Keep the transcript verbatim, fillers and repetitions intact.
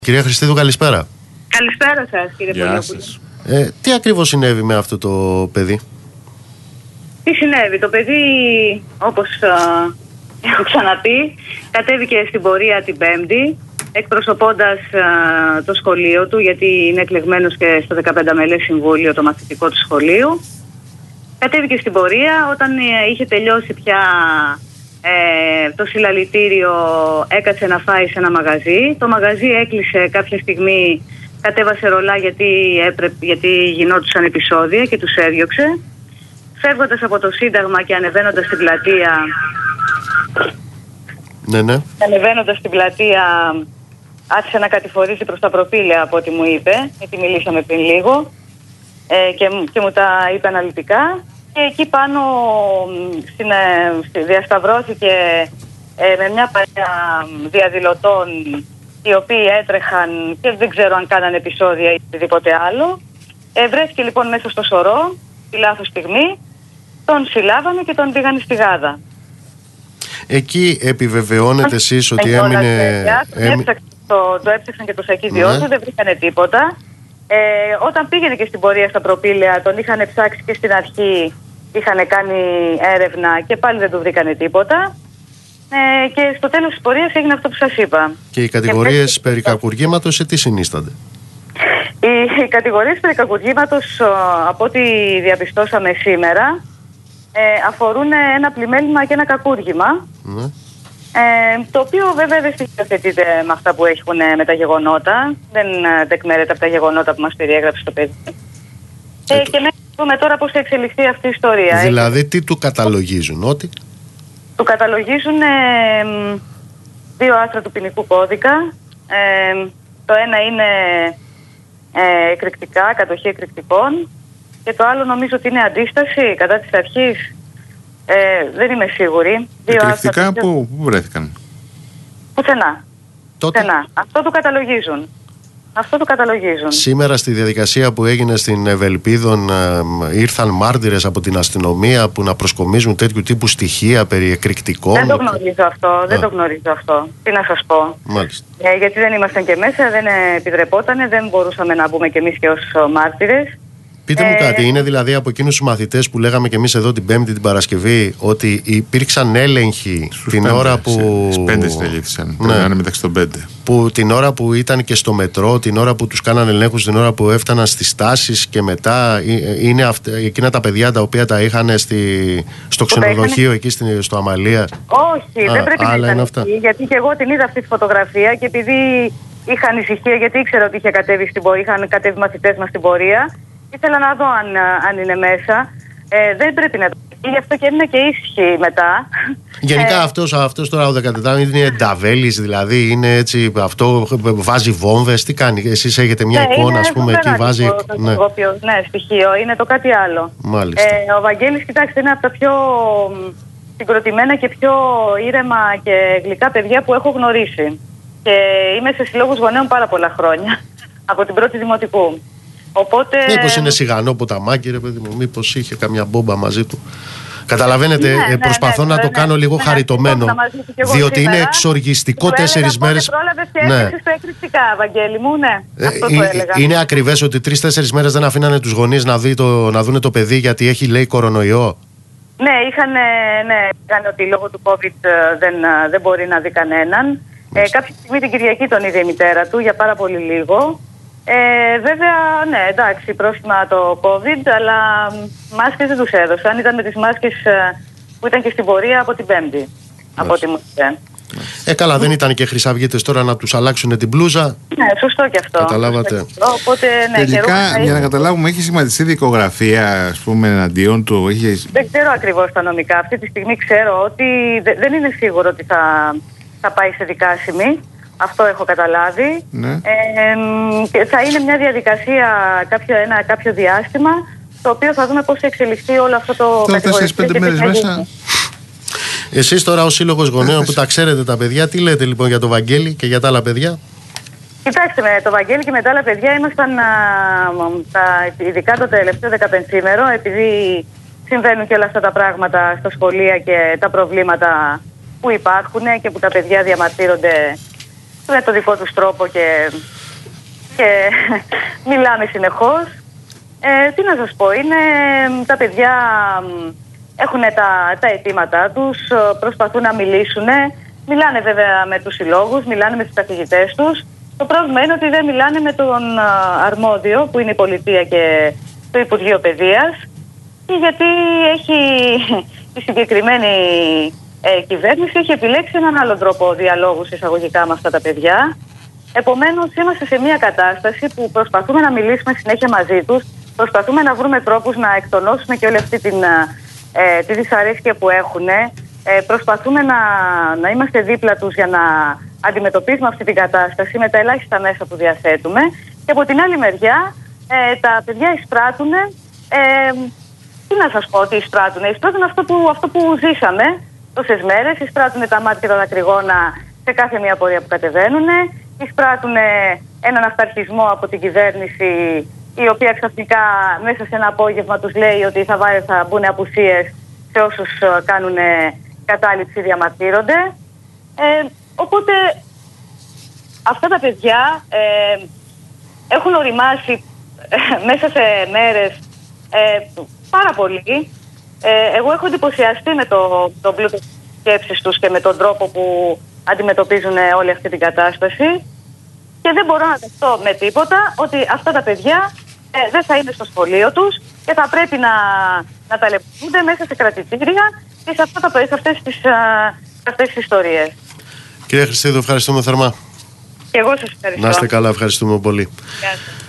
Κυρία Χριστίδου, καλησπέρα. Καλησπέρα σας, κύριε Πολιόπουλο. Ε, τι ακριβώς συνέβη με αυτό το παιδί? Τι συνέβη? Το παιδί, όπως α, έχω ξαναπεί, κατέβηκε στην πορεία την Πέμπτη, εκπροσωπώντας α, το σχολείο του, γιατί είναι εκλεγμένος και στο δεκαπέντε μελές συμβούλιο το μαθητικό του σχολείου. Κατέβηκε στην πορεία, όταν είχε τελειώσει πια ε, το συλλαλητήριο, έκατσε να φάει σε ένα μαγαζί. Το μαγαζί έκλεισε κάποια στιγμή, κατέβασε ρολά γιατί, έπρεπε, γιατί γινόντουσαν επεισόδια και τους έδιωξε. Φεύγοντας από το Σύνταγμα και ανεβαίνοντας στην πλατεία, ναι, ναι. ανεβαίνοντας στην πλατεία άρχισε να κατηφορήσει προς τα προπήλαια, από ό,τι μου είπε, γιατί μιλήσαμε πριν λίγο, ε, και, και μου τα είπε αναλυτικά. Και εκεί πάνω στην, στη, διασταυρώθηκε ε, με μια παρέα διαδηλωτών, οι οποίοι έτρεχαν και δεν ξέρω αν κάνανε επεισόδια ή οτιδήποτε άλλο. Ε, βρέθηκε λοιπόν μέσα στο σωρό, τη λάθος στιγμή, τον συλλάβανε και τον πήγανε στη Γάδα. Εκεί επιβεβαιώνετε εσείς ότι έμεινε... Έμει... Το, το έψαξαν και το σακίδιό του, ναι. Δεν βρήκανε τίποτα. Ε, όταν πήγαινε και στην πορεία στα προπήλαια, τον είχαν ψάξει και στην αρχή, είχαν κάνει έρευνα και πάλι δεν του βρήκανε τίποτα. Ε, και στο τέλος της πορείας έγινε αυτό που σας είπα. Και οι κατηγορίες και... περί κακουργήματος σε τι συνίστανται? Οι, οι κατηγορίες περί κακουργήματος, από ό,τι διαπιστώσαμε σήμερα, ε, αφορούν ένα πλημέλημα και ένα κακούργημα. Ναι. Ε, το οποίο βέβαια δεν στοιχειοθετείται με αυτά που έχουν με τα γεγονότα. Δεν τεκμέρεται από τα γεγονότα που μας περιέγραψε το παιδί. Ε, ε, και μέχρι να δούμε τώρα πώς θα εξελιχθεί αυτή η ιστορία. Δηλαδή ε, τι του καταλογίζουν? Ότι του καταλογίζουν ε, δύο άρθρα του ποινικού κώδικα. Ε, το ένα είναι ε, εκρηκτικά, κατοχή εκρηκτικών, και το άλλο νομίζω ότι είναι αντίσταση κατά της αρχής. Ε, δεν είμαι σίγουρη. Εκρηκτικά που, που βρέθηκαν? Πουθενά. Τότε... Πουθενά. Αυτό του καταλογίζουν. Αυτό του καταλογίζουν. Σήμερα στη διαδικασία που έγινε στην Ευελπίδων ε, ήρθαν μάρτυρες από την αστυνομία που να προσκομίζουν τέτοιου τύπου στοιχεία περί εκρηκτικών. Δεν το γνωρίζω αυτό. Α. Δεν το γνωρίζω αυτό. Τι να σας πω. Μάλιστα. Ε, γιατί δεν ήμασταν και μέσα, δεν επιτρεπότανε, δεν μπορούσαμε να μπούμε κι εμείς και ως μάρτυρες. Πείτε μου ε... κάτι, είναι δηλαδή από εκείνους τους μαθητές που λέγαμε και εμείς εδώ την Πέμπτη, την Παρασκευή, ότι υπήρξαν έλεγχοι στους την πέντε, ώρα που. Στις πέντε συνελήφθησαν. Ναι. Πρέπει να είναι μεταξύ των πέντε. Που την ώρα που ήταν και στο μετρό, την ώρα που τους κάνανε ελέγχους, την ώρα που έφταναν στις στάσεις και μετά. Είναι αυτα, εκείνα τα παιδιά τα οποία τα είχαν στη, στο ξενοδοχείο είχαν... εκεί στην, στο Αμαλία. Όχι, Α, δεν πρέπει να ήταν αυτά. Εκεί, γιατί και εγώ την είδα αυτή τη φωτογραφία και επειδή είχα ανησυχία, γιατί ήξερα ότι είχε κατέβει στην πορεία, είχαν κατέβει μαθητές μας στην πορεία. Ήθελα να δω αν, αν είναι μέσα. Ε, δεν πρέπει να το πει, γι' αυτό και έμεινα και ήσυχη μετά. Γενικά ε, αυτός, αυτός τώρα ο δεκατετράχρονος είναι νταβέλης, δηλαδή είναι έτσι, αυτό βάζει βόμβες, τι κάνει? Εσείς έχετε μια ναι, εικόνα, ας πούμε, εκεί βάζει... Το, το, ναι. Το, ναι, στοιχείο, είναι το κάτι άλλο. Μάλιστα. Ε, ο Βαγγέλης, κοιτάξτε, είναι από τα πιο συγκροτημένα και πιο ήρεμα και γλυκά παιδιά που έχω γνωρίσει. Και είμαι σε συλλόγους γονέων πάρα πολλά χρόνια, από την πρώτη δημοτικού. Οπότε... Μήπως είναι σιγανό ποταμάκι, ρε παιδί μου, μήπως είχε καμιά μπόμπα μαζί του. Καταλαβαίνετε, ναι, ναι, προσπαθώ ναι, να ναι, το ναι, κάνω ναι, λίγο ναι, χαριτωμένο, ναι, διότι σήμερα, είναι εξοργιστικό τέσσερις μέρες. Πότε πρόλαβες και έφτασες στο εκρηκτικά, Βαγγέλη μου, ναι. Ε, αυτό ε, το έλεγα. Είναι ακριβές ότι τρεις-τέσσερις μέρες δεν αφήνανε τους γονείς να, δει το, να δούνε το παιδί γιατί έχει, λέει, κορονοϊό? Ναι, είχαν, ναι, είχαν ότι λόγω του COVID δεν, δεν μπορεί να δει κανέναν. Ε, κάποια στιγμή την Κυριακή τον είδε η μητέρα του για πάρα πολύ λίγο. Ε, βέβαια, ναι, εντάξει, πρόστιμα το COVID, αλλά μάσκες δεν τους έδωσαν. Ήταν με τις μάσκες που ήταν και στην πορεία από την Πέμπτη, Μάλιστα. από ό,τι μου είπε. Ε, καλά, δεν ήταν και χρυσαυγίτες τώρα να τους αλλάξουν την μπλούζα. Ναι, σωστό και αυτό. Καταλάβατε. Σωστό. Οπότε, ναι, τελικά, για να καταλάβουμε, έχει σχηματιστεί δικογραφία, ας πούμε, εναντίον του? Έχει... Δεν ξέρω ακριβώς τα νομικά. Αυτή τη στιγμή ξέρω ότι δεν είναι σίγουρο ότι θα, θα πάει σε δικάσιμη. Αυτό έχω καταλάβει. Ναι. Ε, και θα είναι μια διαδικασία κάποιο, ένα, κάποιο διάστημα, το οποίο θα δούμε πώς θα εξελιχθεί όλο αυτό το κατηγορητικό. πέντε μέρες μέσα. Εσείς τώρα ως σύλλογος γονέων που τα ξέρετε τα παιδιά, τι λέτε λοιπόν για το Βαγγέλη και για τα άλλα παιδιά? Κοιτάξτε, με το Βαγγέλη και με τα άλλα παιδιά ήμασταν α, τα, ειδικά το τελευταίο δεκαπενθήμερο, επειδή συμβαίνουν και όλα αυτά τα πράγματα στα σχολεία και τα προβλήματα που υπάρχουν και που τα παιδιά διαμαρτύρονται με το δικό τους τρόπο και, και μιλάμε συνεχώς. Ε, τι να σας πω, είναι τα παιδιά έχουν τα, τα αιτήματά τους, προσπαθούν να μιλήσουν, μιλάνε βέβαια με τους συλλόγους, μιλάνε με τους καθηγητές τους. Το πρόβλημα είναι ότι δεν μιλάνε με τον αρμόδιο που είναι η πολιτεία και το Υπουργείο Παιδείας, και γιατί έχει η συγκεκριμένη ε, κυβέρνηση έχει επιλέξει έναν άλλο τρόπο διαλόγου εισαγωγικά με αυτά τα παιδιά. Επομένως είμαστε σε μια κατάσταση που προσπαθούμε να μιλήσουμε συνέχεια μαζί τους, προσπαθούμε να βρούμε τρόπους να εκτονώσουμε και όλη αυτή την, ε, τη δυσαρέσκεια που έχουν. Ε, προσπαθούμε να, να είμαστε δίπλα τους για να αντιμετωπίσουμε αυτή την κατάσταση με τα ελάχιστα μέσα που διαθέτουμε. Και από την άλλη μεριά ε, τα παιδιά εισπράττουν, ε, τι να σας πω ότι εισπράττουν, εισπράττουν αυτό που, αυτό που ζήσαμε τόσες μέρες, εισπράττουν τα μάτια και τα δακρυγόνα σε κάθε μια πορεία που κατεβαίνουν, εισπράττουν έναν αυταρχισμό από την κυβέρνηση, η οποία ξαφνικά μέσα σε ένα απόγευμα τους λέει ότι θα, βά, θα μπουν απουσίες σε όσους κάνουν κατάληψη ή διαμαρτύρονται. Ε, οπότε αυτά τα παιδιά ε, έχουν οριμάσει ε, μέσα σε μέρες ε, πάρα πολύ. Ε, εγώ έχω εντυπωσιαστεί με το, το πλούτο της σκέψης τους και με τον τρόπο που αντιμετωπίζουν όλη αυτή την κατάσταση, και δεν μπορώ να δεχτώ με τίποτα ότι αυτά τα παιδιά ε, δεν θα είναι στο σχολείο τους και θα πρέπει να, να ταλαιπωρούνται μέσα σε κρατητήρια και σε, αυτά τα, σε αυτές τις, α, αυτές τις ιστορίες. Κυρία Χριστίδου, ευχαριστούμε θερμά. Και εγώ σας ευχαριστώ. Να είστε καλά, ευχαριστούμε πολύ. Γεια σας.